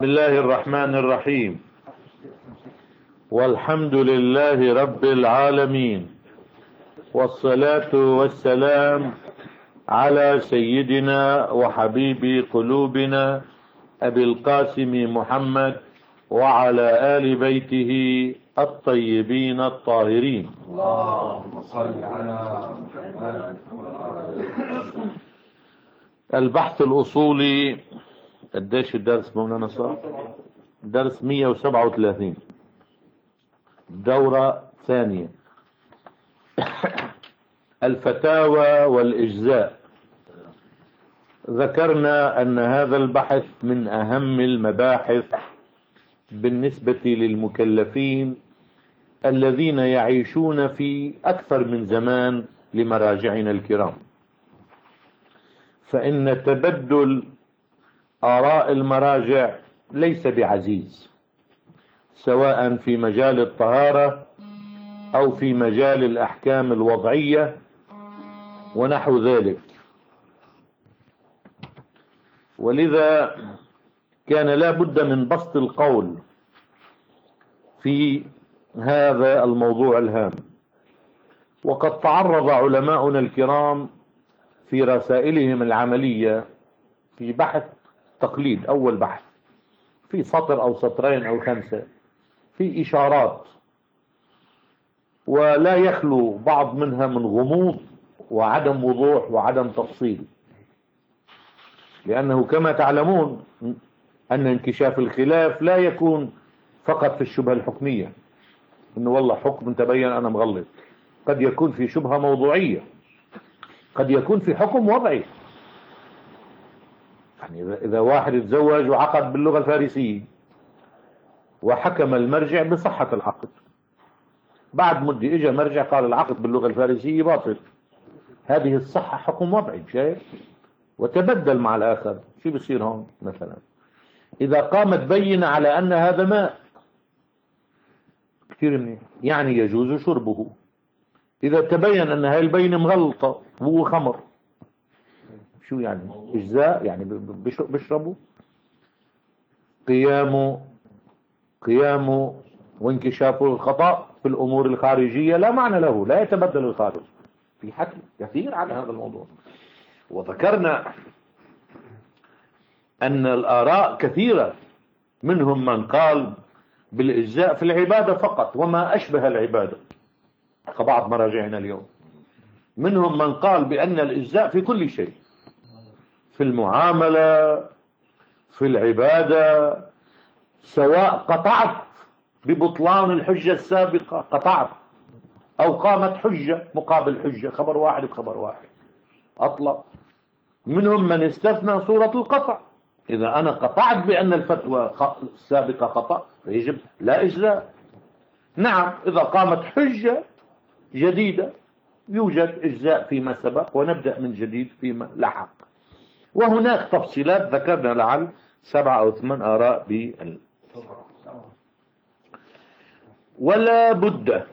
بسم الله الرحمن الرحيم، والحمد لله رب العالمين، والصلاة والسلام على سيدنا وحبيب قلوبنا أبي القاسم محمد وعلى آل بيته الطيبين الطاهرين. اللهم صل على محمد. البحث الأصولي، قديش الدرس مولانا صار؟ درس 137، دورة ثانية. الفتاوى والإجزاء. ذكرنا أن هذا البحث من أهم المباحث بالنسبة للمكلفين الذين يعيشون في أكثر من زمان لمراجعنا الكرام، فإن تبدل آراء المراجع ليس بعزيز، سواء في مجال الطهارة أو في مجال الأحكام الوضعية ونحو ذلك. ولذا كان لا بد من بسط القول في هذا الموضوع الهام. وقد تعرض علماؤنا الكرام في رسائلهم العملية في بحث تقليد، أول بحث في سطر أو سطرين أو 5، في إشارات ولا يخلو بعض منها من غموض وعدم وضوح وعدم تفصيل، لأنه كما تعلمون أن انكشاف الخلاف لا يكون فقط في الشبهة الحكمية، إنه والله حكم تبين أنا مغلط، قد يكون في شبهة موضوعية، قد يكون في حكم وضعي. يعني إذا واحد يتزوج وعقد باللغة الفارسية وحكم المرجع بصحة العقد، بعد مدة اجى مرجع قال العقد باللغة الفارسية باطل، هذه الصحة حكم وضعي، شايف؟ وتبدل مع الآخر. شو بصير هون؟ مثلا إذا قامت بينة على أن هذا ماء، كثير منيح، يعني يجوز شربه. إذا تبين أن هاي البينة مغلطة هو خمر، شو يعني؟ إجزاء، يعني بيشربوا. قيام وانكشاف الخطأ في الأمور الخارجية لا معنى له، لا يتبدل الخارج. في حكي كثير على هذا الموضوع. وذكرنا أن الآراء كثيرة، منهم من قال بالإجزاء في العبادة فقط وما أشبه العبادة كبعض مراجعنا اليوم، منهم من قال بأن الإجزاء في كل شيء، في المعاملة، في العبادة، سواء قطعت ببطلان الحجة السابقة، قطعت، أو قامت حجة مقابل حجة، خبر واحد بخبر واحد، أطلق. منهم من استثنى صورة القطع، إذا أنا قطعت بأن الفتوى السابقة خطأ فيجب لا إجزاء. نعم، إذا قامت حجة جديدة يوجد إجزاء فيما سبق ونبدأ من جديد فيما لحق. وهناك تفصيلات ذكرنا لعل 7 أو 8 آراء ولا بد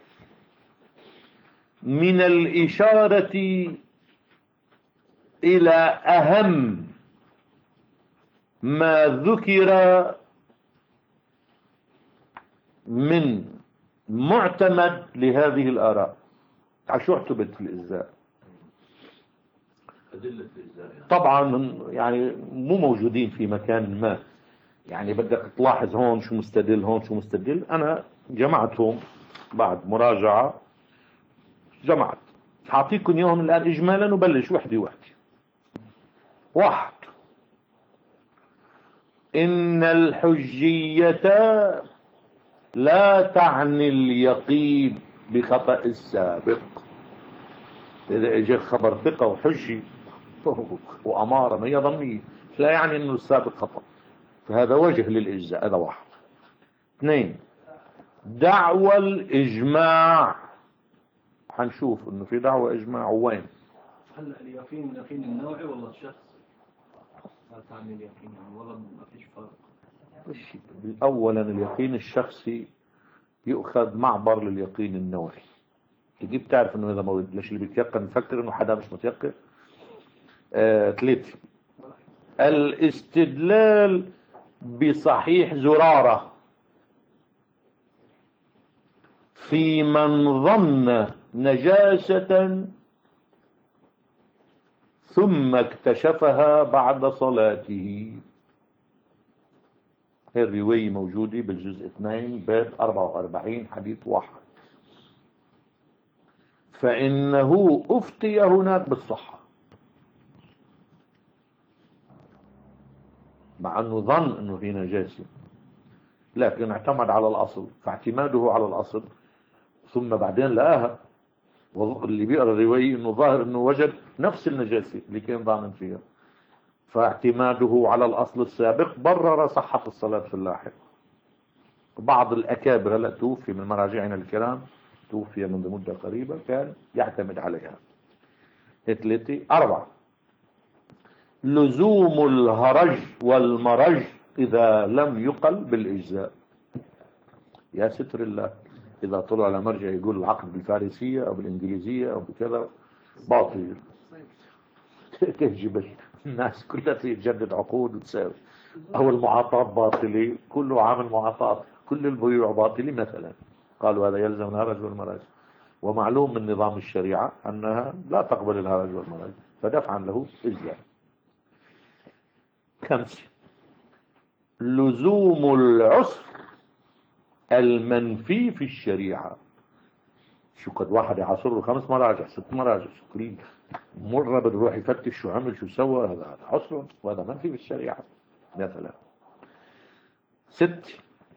من الإشارة إلى أهم ما ذكر من معتمد لهذه الآراء. شو اعتمد في الإجزاء؟ أدلة الإجزاء طبعا يعني مو موجودين في مكان ما، يعني بدك تلاحظ هون شو مستدل، هون شو مستدل. أنا جمعتهم بعد مراجعة، جمعت، هعطيكم إياهم الآن إجمالا وبلش وحدي وحدي. 1. إن الحجية لا تعني اليقين بخطأ السابق. إذا اجى خبر ثقة وحجي وأمارة ما هي ظنية، لا يعني أنه السابق خطأ، فهذا وجه للإجزاء. هذا 1. 2. دعوى الإجماع، حنشوف أنه في دعوى إجماع وين. هل اليقين النوعي ولا الشخص؟ لا تعني اليقين والله ما فيش فرق. أولا اليقين الشخصي يؤخذ معبر لليقين النوعي. تجي بتعرف انه هذا موجود، ليش اللي بيتيقن نفكر انه حدا مش متيقن. 3. الاستدلال بصحيح زرارة في من ظن نجاسة ثم اكتشفها بعد صلاته. هذه الرواية موجودة بالجزء 2 باب 44 حديث 1. فإنه أفتي هناك بالصحة، مع أنه ظن أنه في نجاسة، لكن اعتمد على الأصل، فاعتماده على الأصل ثم بعدين لقاها، واللي بيقرأ الرواية أنه ظاهر أنه وجد نفس النجاسة اللي كان ظانن فيها، فاعتماده على الأصل السابق برر صحة الصلاة في اللاحق. بعض الأكابر هلا توفي من مراجعنا الكرام، توفي منذ مدة قريبة، كان يعتمد عليها. 3. 4. لزوم الهرج والمرج إذا لم يقل بالإجزاء. يا ستر الله، إذا طلع على مرجع يقول العقد بالفارسية أو بالإنجليزية أو بكذا باطل، تهجب الناس كلها تجدد عقود وتساوي، أو المعاطاة باطلة، كله عامل معاطاة، كل البيوع باطلة مثلا، قالوا هذا يلزم الهرج والمرج. ومعلوم من نظام الشريعة أنها لا تقبل الهرج والمرج، فدفعا له إجزاء. 5. لزوم العسر المنفي في الشريعة. شو قد واحد يعصر له 5 مراجع 6 مراجع شكرين، مرة بده يروح يفتش شو عمل شو سوى، هذا عسر وهذا منفي في الشريعة مثلا. 6.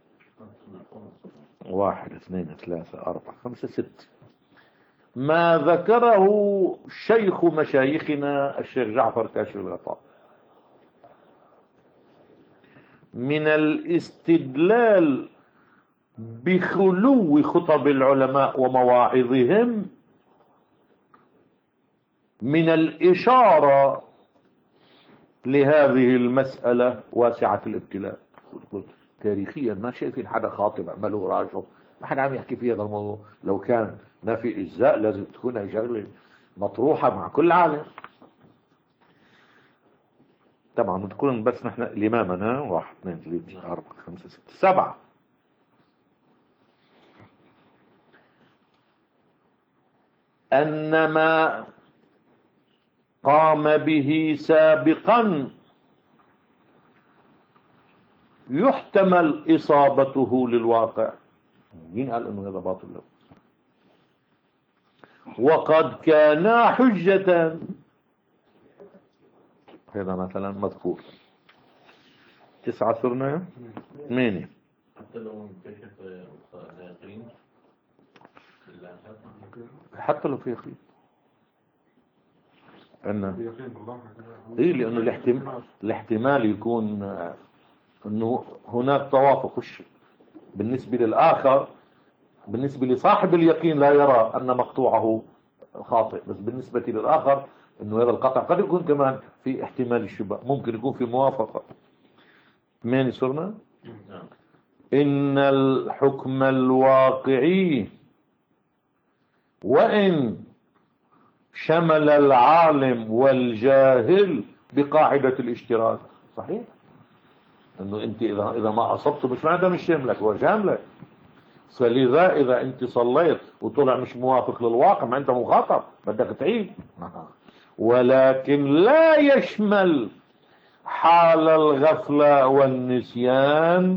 1 2 3 4 5 6. ما ذكره شيخ مشايخنا الشيخ جعفر كاشف الغطاء من الاستدلال بخلو خطب العلماء ومواعظهم من الإشارة لهذه المسألة واسعة الابتلاء. تاريخيا ما شايفين حدا خاطب عمله راجعه، ما حدا عم يحكي في هذا الموضوع. لو كان ما في إجزاء لازم تكون هي شغلة مطروحة مع كل عالم. طبعا تكون بس نحن الإمامنا 1 2 3 4 5 6 7. أن ما قام به سابقا يحتمل إصابته للواقع. مين قال أنه هذا باطل له؟ وقد كان حجة. هذا مثلا مذكور. 9 صرنا 8. حتى لو انكشف اليقين، حتى لو في يقين أنه إيه، لأنه الاحتمال يكون أنه هناك توافق بالنسبة للآخر، بالنسبة لصاحب اليقين لا يرى أن مقطوعه خاطئ، بس بالنسبة للآخر أنه هذا القطع قد يكون كمان في احتمال الشبه، ممكن يكون في موافقة. 8 صرنا. إن الحكم الواقعي وإن شمل العالم والجاهل بقاعدة الاشتراك. صحيح انه انت اذا ما اصبته مش معناتها مش شاملك، هو شاملك. فلذا اذا انت صليت وطلع مش موافق للواقع ما انت مخاطب، بدك تعيد. ولكن لا يشمل حال الغفلة والنسيان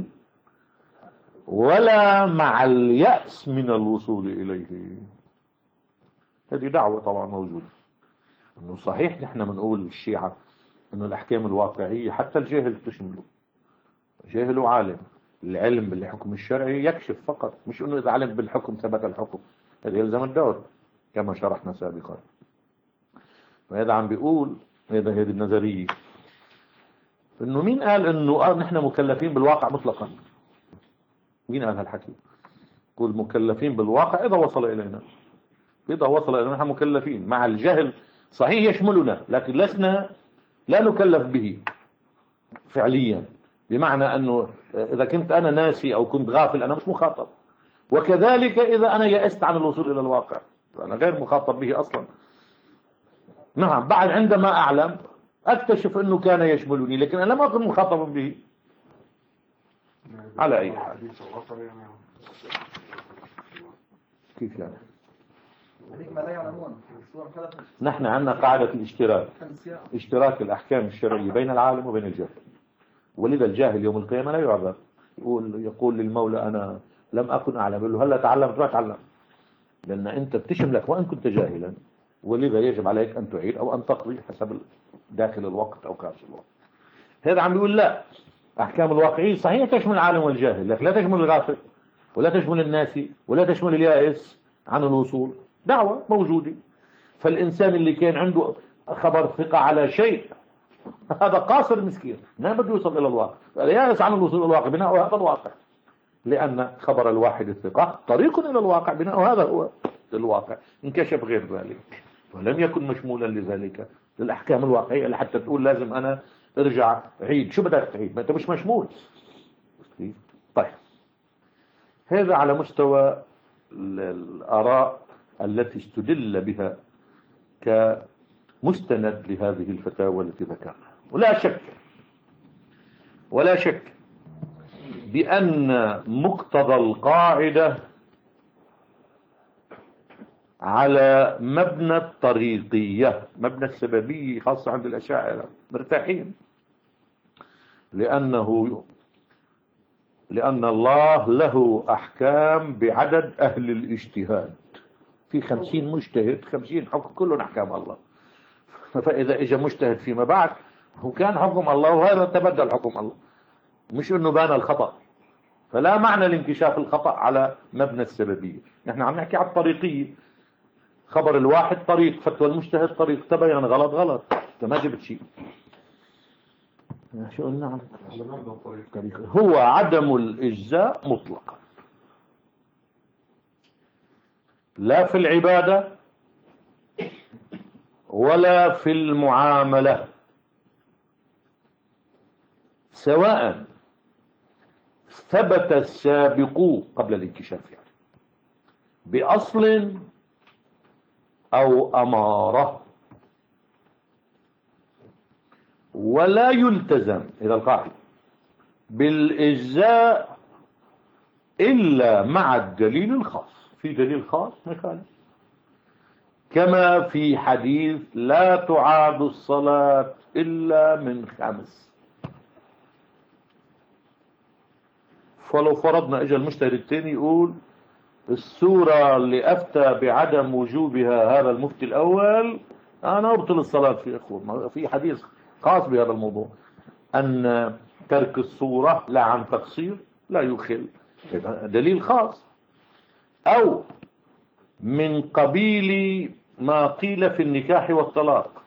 ولا مع اليأس من الوصول إليه. هذه دعوة طبعا موجودة، انه صحيح نحن بنقول الشيعة انه الاحكام الواقعية حتى الجاهل تشمله، جاهل وعالم. العلم بالحكم الشرعي يكشف فقط، مش انه اذا علم بالحكم ثبت الحكم، هذا يلزم الدور كما شرحنا سابقا. وهذا عم بيقول هذه النظرية، انه مين قال انه نحن مكلفين بالواقع مطلقا؟ مين قال هالحكي؟ يقول مكلفين بالواقع اذا وصل الينا، إذا وصل إلى نحن مكلفين مع الجهل. صحيح يشملنا لكن لا نكلف به فعليا، بمعنى أنه إذا كنت أنا ناسي أو كنت غافل أنا مش مخاطب، وكذلك إذا أنا يأست عن الوصول إلى الواقع أنا غير مخاطب به أصلا. نعم، بعد عندما أعلم أكتشف أنه كان يشملني لكن أنا لم أكن مخاطبا به. على أي حال. كيف يعني؟ نحن عندنا قاعدة الاشتراك، اشتراك الأحكام الشرعية بين العالم وبين الجاهل، ولذا الجاهل يوم القيامة لا يعذر. يقول للمولى أنا لم أكن أعلم، يقول له هلا تعلم، تروح تعلم، لأن أنت بتشملك وإن كنت جاهلا، ولذا يجب عليك أن تعيد أو أن تقضي حسب داخل الوقت أو خارج الوقت. هذا عم بيقول لا، أحكام الواقعية صحيح تشمل العالم والجاهل، لكن لا تشمل الغافل ولا تشمل الناسي ولا تشمل اليائس عن الوصول. دعوة موجودة. فالإنسان اللي كان عنده خبر ثقة على شيء هذا قاصر مسكين، ما بده يوصل إلى الواقع، يائس عن الوصول إلى الواقع بناء هذا الواقع، لأن خبر الواحد الثقة طريق إلى الواقع بناء هذا هو الواقع. انكشف غير ذلك ولم يكن مشمولا لذلك للأحكام الواقعية لحتى تقول لازم أنا ارجع عيد. شو بدك تعيد؟ ما أنت مش مشمول. طيب، هذا على مستوى الآراء التي استدل بها كمستند لهذه الفتاوى التي ذكرنا. ولا شك بأن مقتضى القاعدة على مبنى الطريقية، مبنى السببية، خاصة عند الأشاعرة مرتاحين، لأن الله له أحكام بعدد أهل الاجتهاد. في 50 مجتهد، 50 حكم كلهم أحكام الله. فإذا إجا مجتهد فيما بعد هو كان حكم الله وهذا تبدل حكم الله، مش إنه بان الخطأ. فلا معنى لانكشاف الخطأ على مبنى السببية. نحن عم نحكي على الطريقية. خبر الواحد طريق، فتوى المجتهد طريق، تبين غلط ما جبت شيء. شو قلنا هو عدم الإجزاء مطلقا، لا في العبادة ولا في المعاملة، سواء ثبت السابق قبل الانكشاف يعني بأصل أو أمارة. ولا يلتزم إلى القاعدة بالإجزاء إلا مع الدليل الخاص. في دليل خاص مثلا كما في حديث لا تعاد الصلاة إلا من 5. فلو فرضنا اجى المجتهد الثاني يقول السورة اللي أفتى بعدم وجوبها هذا المفتي الأول أنا أبطل الصلاة في أخوة. في حديث خاص بهذا الموضوع أن ترك الصورة لا عن تقصير لا يخل، دليل خاص. أو من قبيل ما قيل في النكاح والطلاق،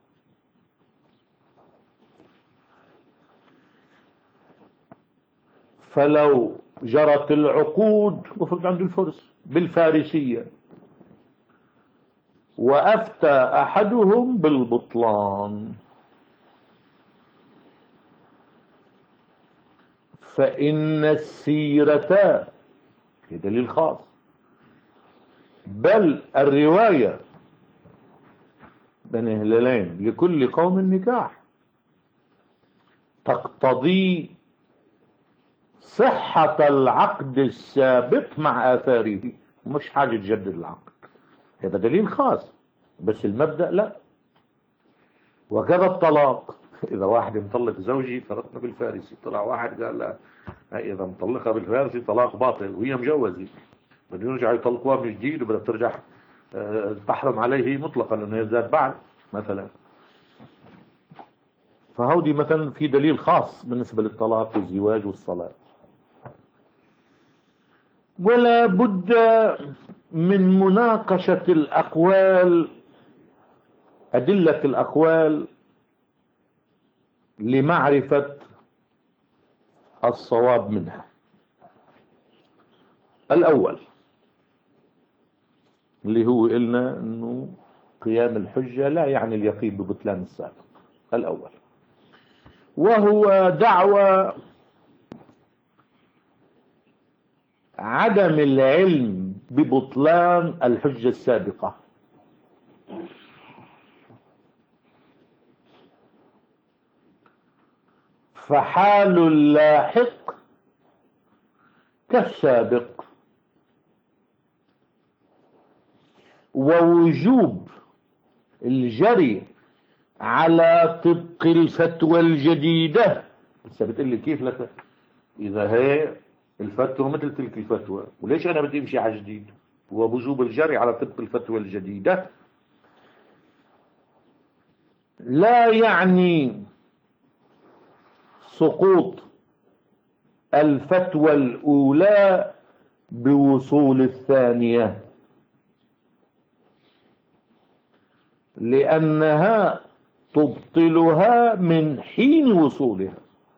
فلو جرت العقود وفرض عند الفرس بالفارسية وأفتى أحدهم بالبطلان فإن السيرة دليل خاص، بل الرواية بين هلالين لكل قوم النكاح تقتضي صحة العقد السابق مع آثاره، مش حاجة تجدد العقد. هذا دليل خاص، بس المبدأ لا. وكذا الطلاق، إذا واحد مطلق زوجي فرقنا بالفارسي، طلع واحد قال لا إذا مطلقها بالفارسي طلاق باطل وهي مجوزة، بده يرجع يطلقوها من جديد وبدها ترجع تحرم عليه مطلقا لأنه يزداد بعد مثلا. فهودي مثلا في دليل خاص بالنسبة للطلاق والزواج والصلاة. ولا بد من مناقشة الأقوال، أدلة الأقوال لمعرفة الصواب منها. الأول اللي هو قلنا أنه قيام الحجة لا يعني اليقين ببطلان السابق الأول، وهو دعوى عدم العلم ببطلان الحجة السابقة. فحال اللاحق كالسابق، ووجوب الجري على طبق الفتوى الجديدة. بس بتقول لي كيف لك إذا هي الفتوى مثل تلك الفتوى، وليش أنا بدي أمشي على جديد؟ ووجوب الجري على طبق الفتوى الجديدة لا يعني سقوط الفتوى الأولى بوصول الثانية، لأنها تبطلها من حين وصولها،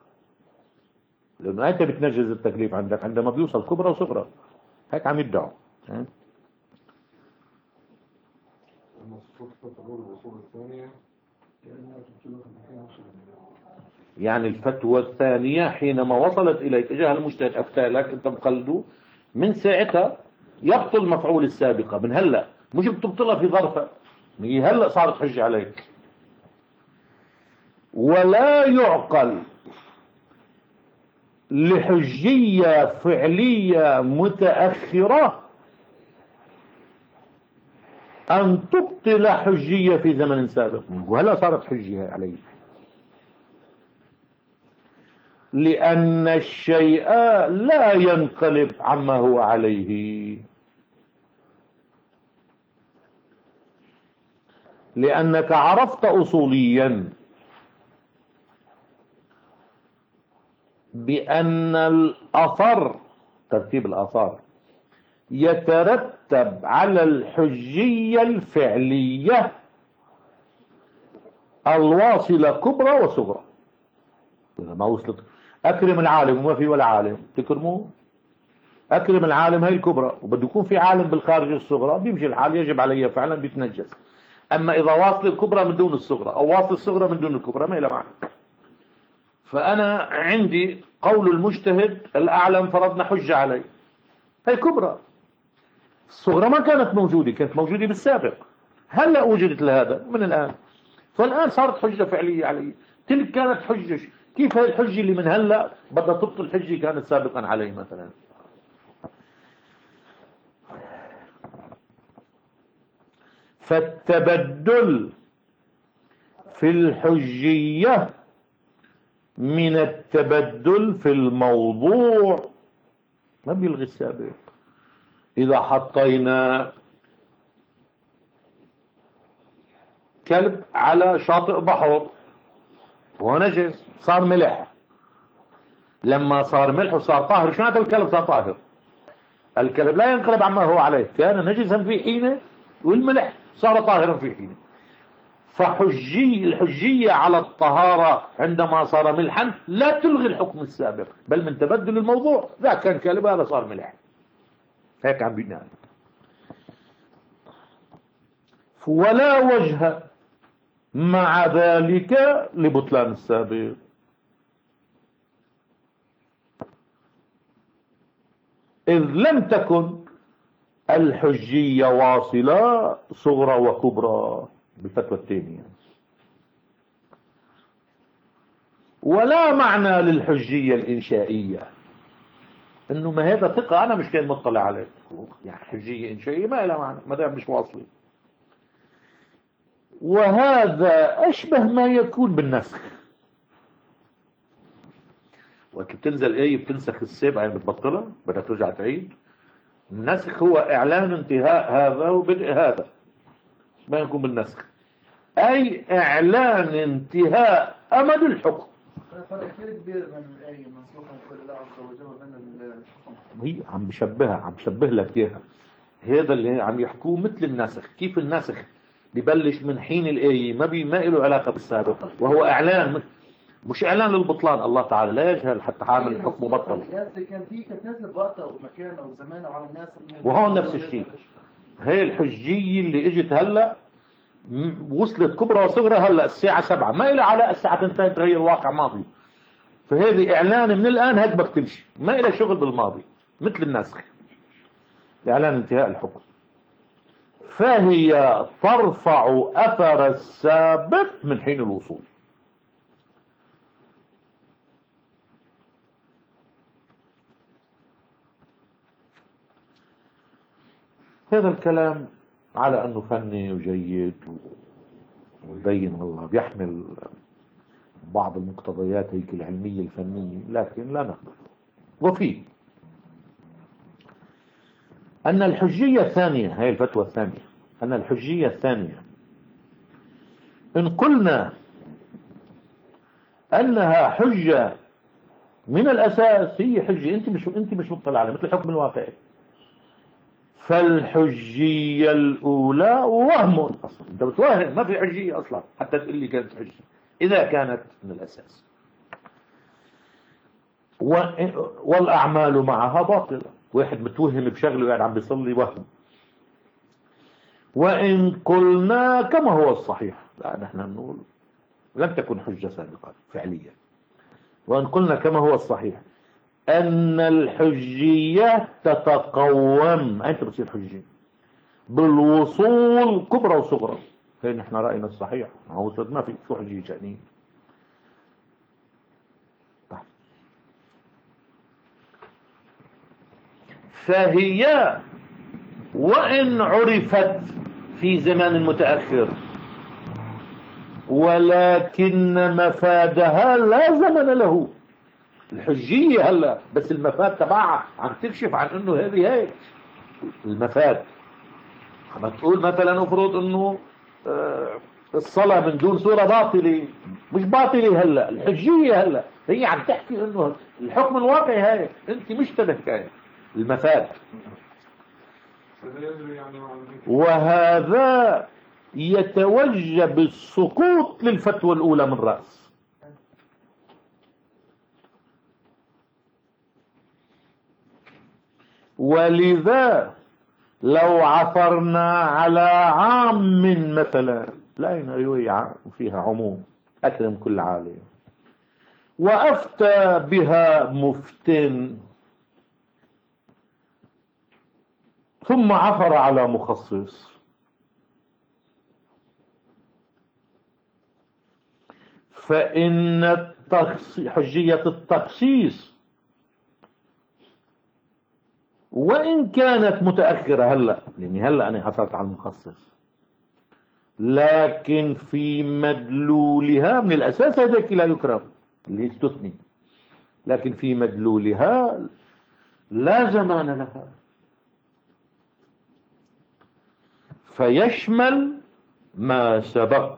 لأنه أنت بتنجز التكليف عندك عندما بيوصل كبرى وصغرى، هيك عم يدعوا. يعني الفتوى الثانية حينما وصلت إليك إجاها المجتهد أفتى لك أنت مقلده، من ساعتها يبطل مفعول السابقة من هلأ، مش بتبطلها في ظرفة، هي هلأ صارت حجة عليك. ولا يعقل لحجية فعلية متأخرة أن تبطل حجية في زمن سابق، وهلا صارت حجية عليه، لأن الشيء لا ينقلب عما هو عليه، لأنك عرفت أصوليا بأن الأثر، ترتيب الآثار، يترتب على الحجية الفعلية الواصلة كبرى وصغرى. إذا ما وصلت أكرم العالم وما في ولا عالم تكرموه، أكرم العالم هي الكبرى وبده يكون في عالم بالخارج الصغرى، بيمشي الحال يجب عليه فعلا بيتنجس. أما إذا واصل الكبرى من دون الصغرى أو واصل الصغرى من دون الكبرى ما إلى معنى. فأنا عندي قول المجتهد الأعلم فرضنا حجة عليه، هي كبرى، الصغرى ما كانت موجودة، كانت موجودة بالسابق، هلأ وجدت لهذا من الآن، فالآن صارت حجة فعلية عليه. تلك كانت حجة، كيف هي الحجة اللي من هلأ بدها تبطل حجة كانت سابقا عليه مثلا؟ فالتبدل في الحجية من التبدل في الموضوع ما بيلغي السابق. إذا حطينا كلب على شاطئ بحر ونجس صار ملح، لما صار ملح وصار طاهر شو معنى الكلب صار طاهر؟ الكلب لا ينقلب عما هو عليه، كان نجسا في حينه والملح صار طاهرا في حينه. الحجية على الطهارة عندما صار ملحا لا تلغي الحكم السابق، بل من تبدل الموضوع، ذا كان كلب هذا صار ملح، هيك عم بينام. ولا وجه مع ذلك لبطلان السابق، إذ لم تكن الحجية واصلة صغرى وكبرى بالفتوى الثانية. ولا معنى للحجية الإنشائية، إنه ما هذا ثقة أنا مش كان مطلع عليه، يعني حجية إنشائية ما لها معنى ما دام مش واصلة. وهذا أشبه ما يكون بالنسخ، وقت بتنزل آية بتنسخ السابقة يعني بتبطلها بدها ترجع تعيد. النسخ هو إعلان انتهاء هذا وبدء هذا، ما يكون بالنسخ أي إعلان انتهاء أمد الحكم. فرق كثير كبير من الآية منسوخة من قول الله عز وجل وبين الحكم. هي عم بشبه لك إياها، هذا اللي عم يحكوه مثل النسخ. كيف النسخ ببلش من حين الآية ما له علاقة بالسابق، وهو إعلان مش إعلان للبطلان. الله تعالى لا يجهل حتى حامل الحكم بطل، كان في تنزل وقتها ومكانه وزمانه على الناس، وهون نفس الشيء. هي الحجية اللي اجت هلا وصلت كبرى وصغرى هلا الساعة 7 ما إلى علاقة الساعة 2 تغير واقع ماضي، فهذه إعلان من الآن هيك بدك تمشي، ما إلى شغل بالماضي مثل النسخ إعلان انتهاء الحكم. فهي ترفع أثر السابق من حين الوصول. هذا الكلام على أنه فني وجيد ومبين والله بيحمل بعض المقتضيات هيك العلمية الفنية، لكن لا نقبل. وفي أن الحجية الثانية، هي الفتوى الثانية، أن الحجية الثانية إن قلنا أنها حجة من الأساس، هي حجة أنت مش مطلع عليها مثل الحكم الواقعي، فالحجية الأولى وهم أصلا، أنت بتوهم، ما في حجية أصلا حتى تقول لي كانت حجة إذا كانت من الأساس. والأعمال معها باطلة، واحد متوهم بشغله قاعد عم بيصلي وهم. وإن قلنا كما هو الصحيح، لا نحن نقول لم تكن حجة سابقة فعليا. وإن قلنا كما هو الصحيح أن الحجية تتقوم، أنت بتصير حجية بالوصول كبرى وصغرى، هي نحن رأينا الصحيح، ما في شو حجية شأنية. فهي وإن عرفت في زمان متأخر ولكن مفادها لا زمن له. الحجية هلا بس المفاد تبعها عم تكشف عن انه هذه هيك المفاد. عم تقول مثلا افرض انه الصلاة من دون سورة باطلة، مش باطلة هلا، الحجية هلا هي عم تحكي انه الحكم الواقعي هيك، انت مش تبهكاي المفاد. وهذا يتوجب السقوط للفتوى الأولى من رأس. ولذا لو عثرنا على عام مثلا، لقينا رواية فيها عموم أكرم كل عالم، وأفتى بها مفتن، ثم عثر على مخصص، فإن حجية التخصيص وإن كانت متأخرة هلأ، لأني هلأ أنا حصلت على المخصص، لكن في مدلولها من الأساس هذاك لا يكرم اللي يستثني، لكن في مدلولها لا زمان لها، فيشمل ما سبق.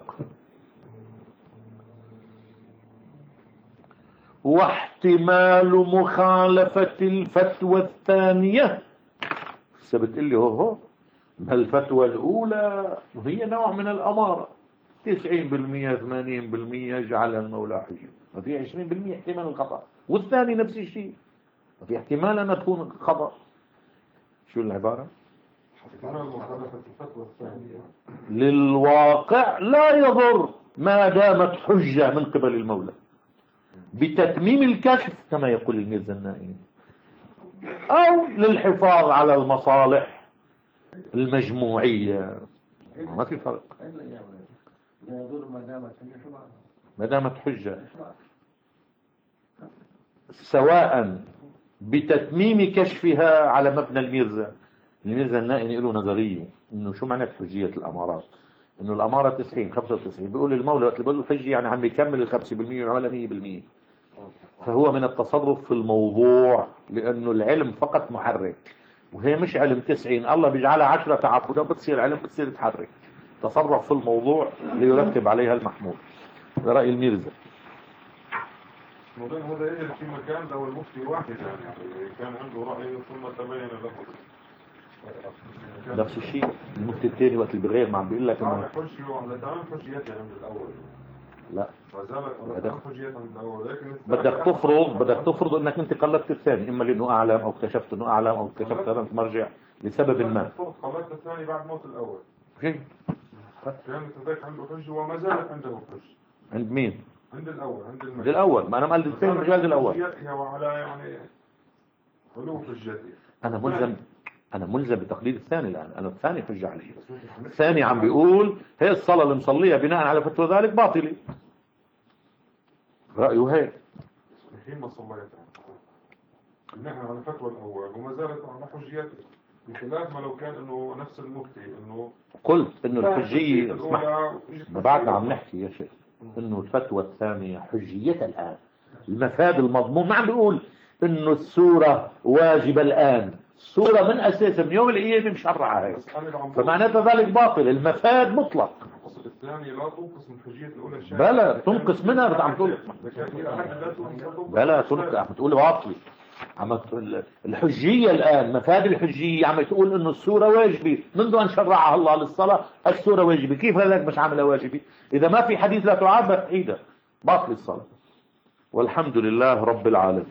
واحتمال مخالفة الفتوى الثانية، بتقول لي هو الفتوى الأولى وهي نوع من الأمارة، 90% 80% جعل المولى حجة، وفي 20% احتمال الخطأ، والثاني نفس الشيء، وفي احتمال أن تكون خطأ. شو العبارة؟ للواقع لا يضر ما دامت حجة من قبل المولى بتتميم الكشف كما يقول الميرزا النائم، أو للحفاظ على المصالح المجموعية، ما في فرق ما دامت حجة، سواء بتتميم كشفها على مبنى الميرزا النائم له نظرية انه شو معنى حجية الامارات، انه الامارة 90 95، بيقول المولى وقت اللي بيقول الحجة يعني عم يكمل ال 5% ولا 100%، فهو من التصرف في الموضوع، لانه العلم فقط محرك، وهي مش علم 90 الله بيجعلها 10 تعبدا بتصير علم، بتصير تحرك، تصرف في الموضوع ليرتب عليها المحمول. برأي الميرزا الموضوع هذا يجب في مكان لو المفتي واحد يعني كان عنده رأي ثم تبين له نفس الشيء المفتي الثاني وقت اللي بغير ما عم بيقول لك انه حجية على تمام حجيتها من الاول، لا بدك تفرض انك انت قلدت الثاني، اما لانه اعلم او اكتشفت انه اعلم او اكتشفت هذا مرجع لسبب ما. قلدت الثاني بعد موت الاول، كيف كان ذاك عنده حجة وما زالت عنده حجة. عند مين؟ عند الاول، عند الاول، ما انا مقلد الثاني رجال الاول. وعلى يعني علو حجتي انا ملزم بتقليد الثاني الان، انا الثاني حجة عليه، الثاني عم بيقول هي الصلاة اللي مصليها بناء على فتوى ذلك باطلة، رأيه هيك الحين ما صليتها نحن على فتوى الأول وما زالت على حجيته، بخلاف ما لو كان انه نفس المفتي انه قلت انه الحجية، اسمح، الأولى ما بعدنا عم نحكي يا شيخ انه الفتوى الثانية حجيتها الان، المفاد المضمون، ما عم بيقول انه السورة واجبة الان، السورة من اساسها من يوم القيامة مشرعة هيك، فمعناتها ذلك باطل، المفاد مطلق. الثانية لا تنقص من حجية الأولى شيء. بلا تنقص منها، بس عم تقول بلا تنقص، عم تقول باطل، عم الحجية الآن، مفاد الحجية عم تقول إنه السورة واجبة منذ أن شرعها الله للصلاة، السورة واجبة، كيف هذاك مش عاملها واجبة؟ إذا ما في حديث لا تعاد بتعيدها، باطل الصلاة. والحمد لله رب العالمين.